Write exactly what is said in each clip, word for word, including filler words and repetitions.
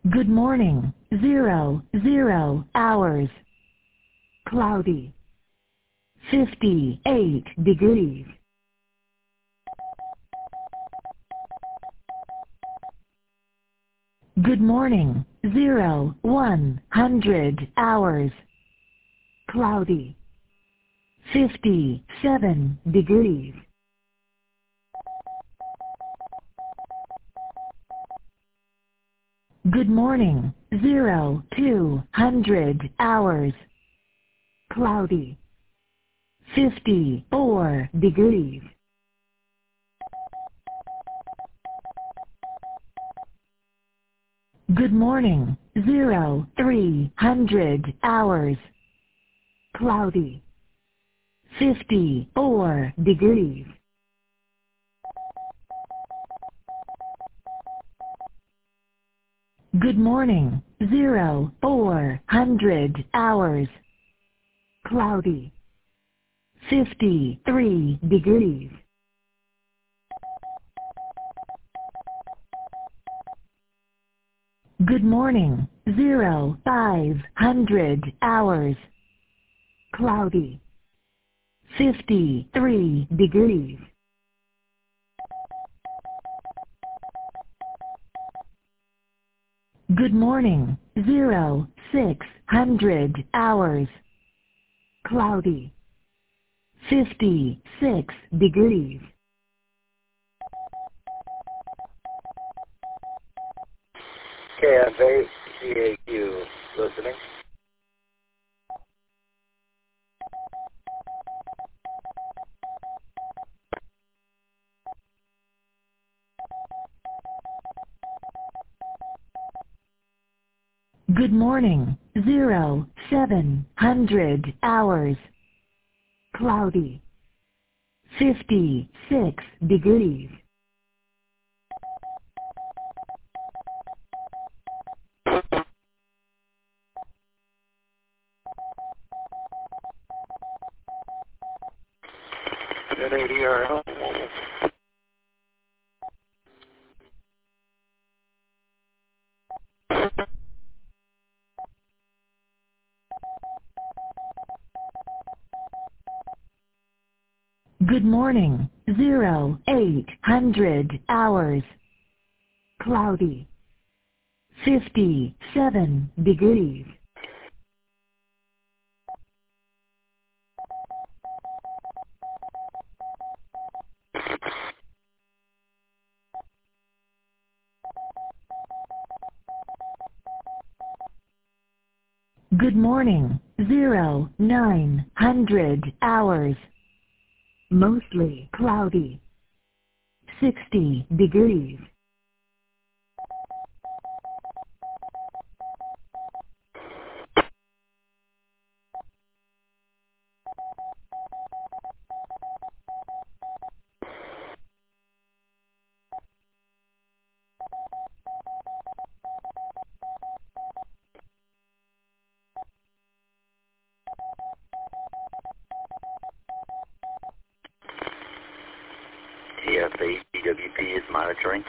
Good morning. Zero, zero hours. Cloudy. fifty-eight degrees. Good morning. Zero, one hundred hours. Cloudy. fifty-seven degrees. Good morning. Zero, two hundred hours. Cloudy. fifty-four degrees. Good morning. Zero, three hundred hours. Cloudy. fifty-four degrees. Good morning. Zero, four hundred hours. Cloudy. fifty-three degrees. Good morning. Zero, five hundred hours. Cloudy. fifty-three degrees. Good morning. Zero, six hundred hours. Cloudy. fifty-six degrees. K F A C A Q, listening. Good morning. Zero, seven hundred hours. Cloudy. fifty-six degrees. N A D R L. Good morning. Zero, eight hundred hours. Cloudy. fifty-seven degrees. Good morning. Zero, nine hundred hours. Mostly cloudy. sixty degrees. T F A C W P is monitoring.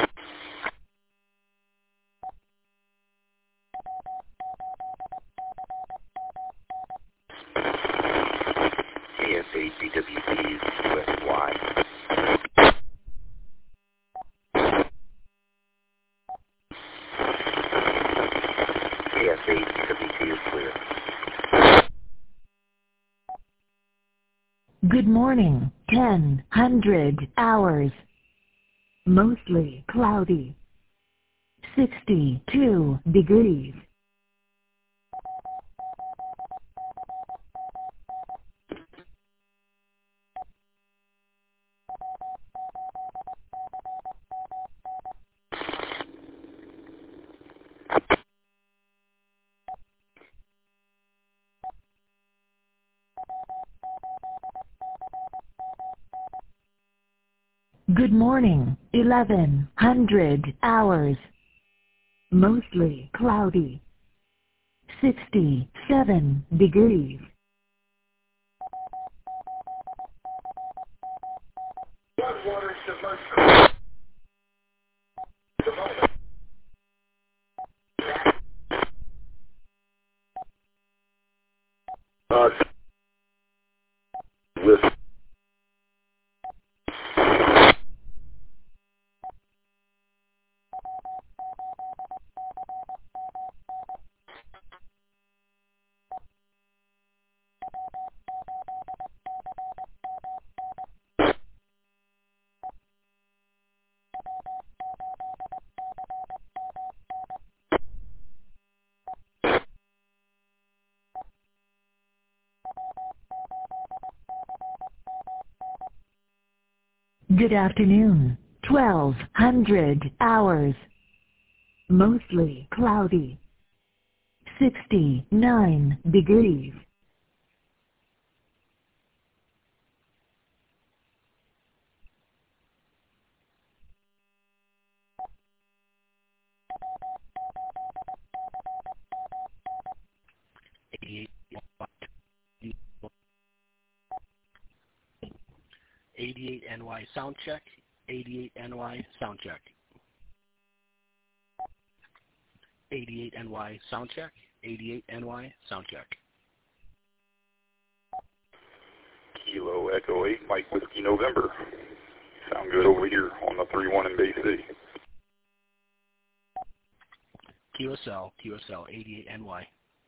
T F A C W P is U S Y. T F A C W P is clear. Good morning. ten hundred hours. Mostly cloudy. sixty-two degrees. Good morning. eleven hundred hours. Mostly cloudy. sixty-seven degrees. Floodwaters diversion. Uh, listen. Good afternoon. twelve hundred hours. Mostly cloudy. sixty-nine degrees. eighty-eight, eighty-eight N Y sound check. eighty-eight N Y sound check. eighty-eight N Y sound check. eighty-eight N Y sound check. Kilo Echo eight, Mike Whiskey November. Sound good over here on the three one in B C. Q S L, Q S L, eighty-eight N Y.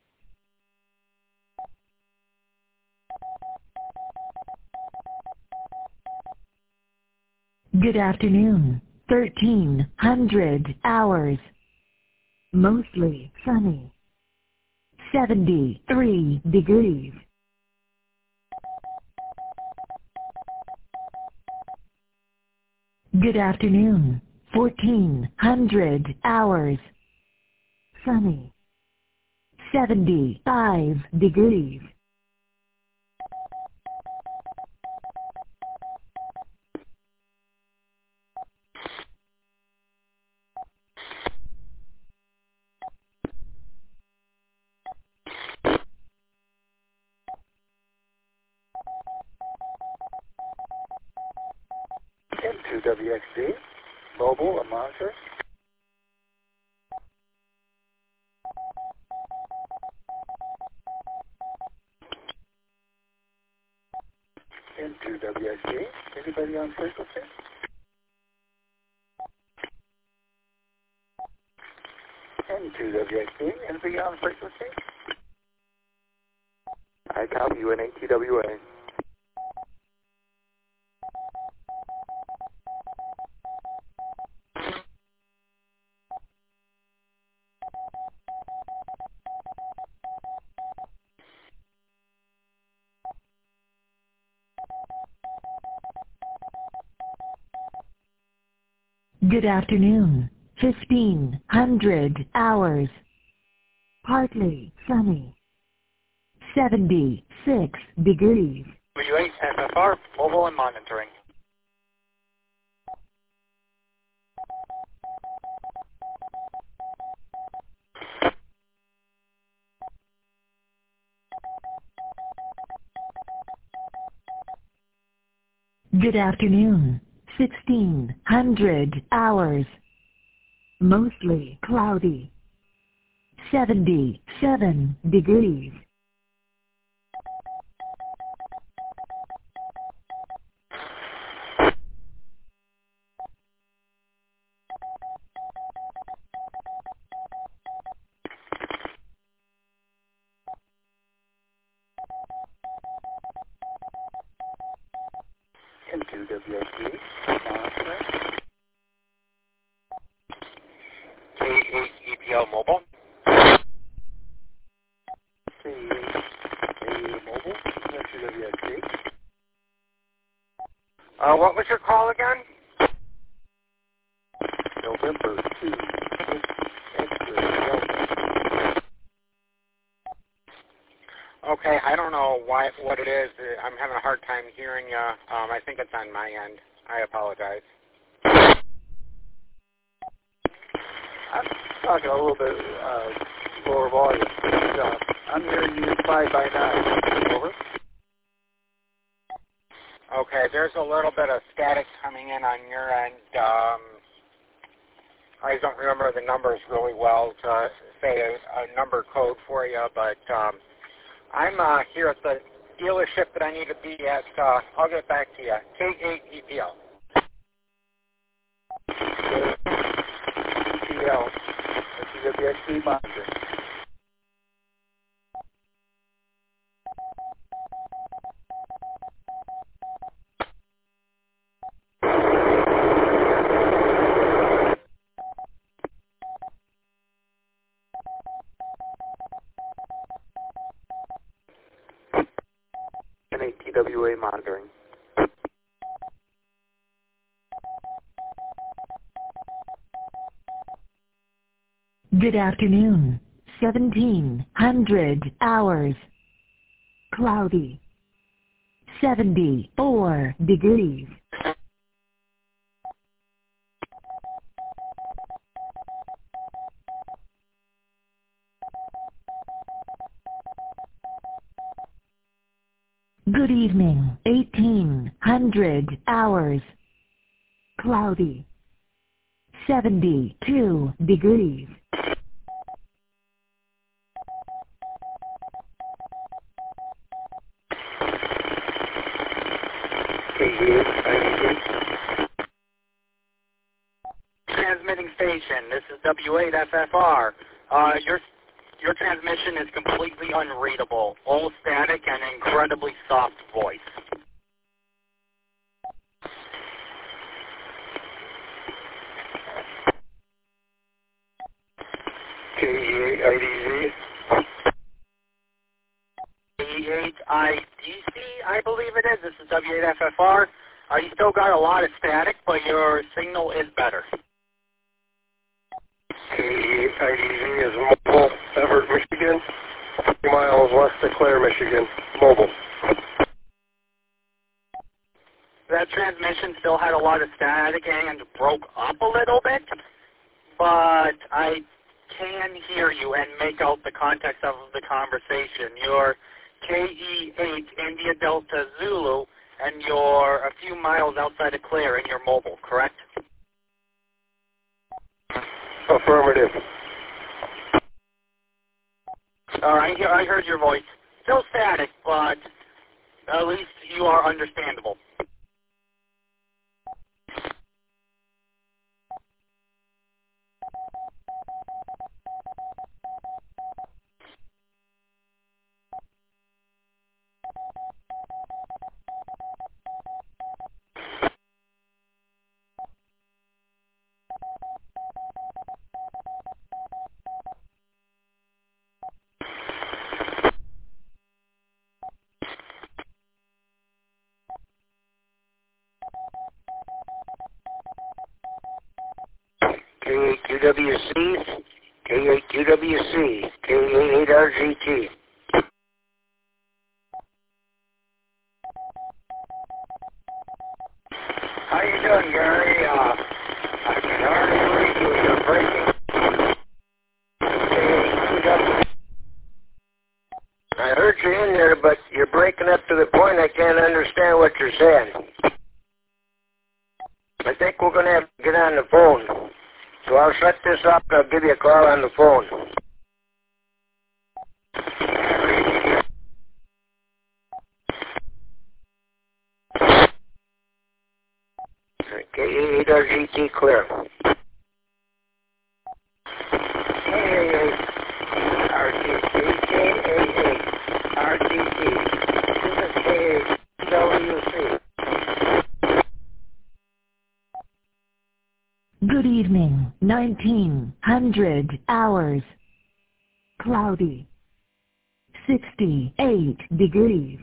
Good afternoon. thirteen hundred hours. Mostly sunny. seventy-three degrees. Good afternoon. fourteen hundred hours. Sunny. seventy-five degrees. M two W X D, mobile and monitor. M two W X D, anybody on frequency? M two W X D, anybody on frequency? I copy you in A T W A. Good afternoon. fifteen hundred hours. Partly sunny. seventy-six degrees. W eight F F R, mobile and monitoring. Good afternoon. sixteen hundred hours. Mostly cloudy. seventy-seven degrees. M two W X D, monitoring. K eight E P L mobile. K eight mobile, M two W X D. Uh, what was your call again? November two, X-ray Delta. Okay, I don't know why what it is. I'm having a hard time hearing you. Um, I think it's on my end. I apologize. I'm talking a little bit uh, lower volume. But, uh, I'm hearing you five by nine. Over. Okay, there's a little bit of static coming in on your end. Um, I don't remember the numbers really well to say a, a number code for you, but um, I'm uh, here at the dealership that I need to be at. Uh, I'll get back to you. K eight E P L. E P L. W X C monitoring. N A T W A monitoring. Good afternoon. seventeen hundred hours. Cloudy. seventy-four degrees. Good evening. eighteen hundred hours. Cloudy. seventy-two degrees. Transmitting station. This is W eight F F R. Uh, your your transmission is completely unreadable. All static and incredibly soft voice. K E eight I D Z. K E eight I D C, I believe it is. This is W eight F F R. Uh, you still got a lot of static, but your signal is better. K E eight I D Z is mobile, Everett, Michigan. fifty miles west of Clare, Michigan. Mobile. That transmission still had a lot of static and broke up a little bit, but I can hear you and make out the context of the conversation. You're K E eight India Delta Zulu, and you're a few miles outside of Clare, and you're mobile, correct? Affirmative. All right, I heard your voice. Still static, but at least you are understandable. K eight Q W C, K eight Q W C, K eight R G T. How you doing, Gary? Uh, I can hardly read you. You're breaking. I heard you in there, but you're breaking up to the point I can't understand what you're saying. I think we're going to have to get on the phone. So I'll set this up and I'll give you a call on the phone. K eight R G T clear. K eight R G T, K eight R G T. This is K eight W C. Good evening. nineteen hundred hours. Cloudy. sixty-eight degrees.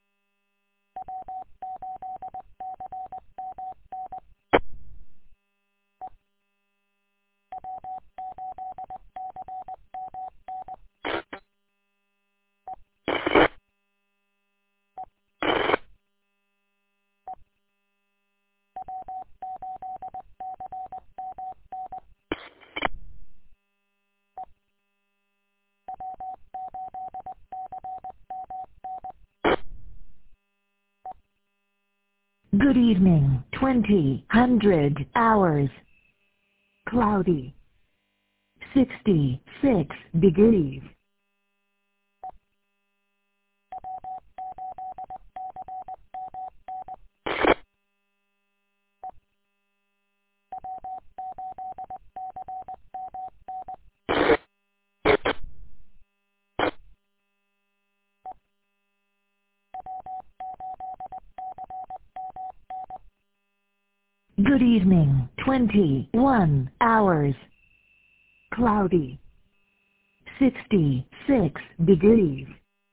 Good evening. twenty hundred hours. Cloudy. sixty-six degrees. Good evening, twenty-one hours. Cloudy. sixty-six degrees.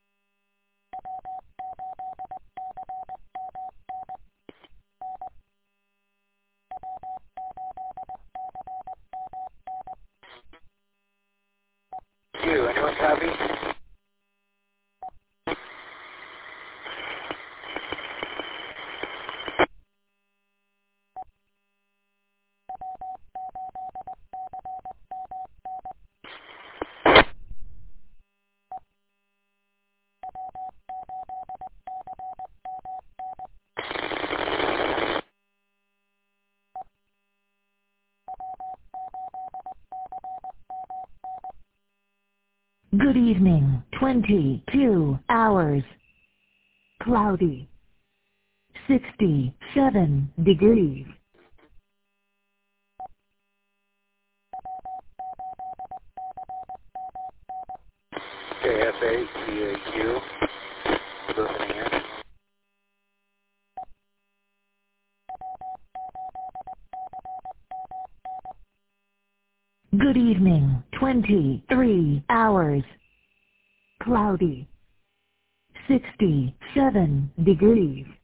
You, anyone copy? Good evening, twenty-two hours. Cloudy. sixty-seven degrees. K F A C A Q. Listening in. Good evening, twenty-three hours. Cloudy. sixty-seven degrees.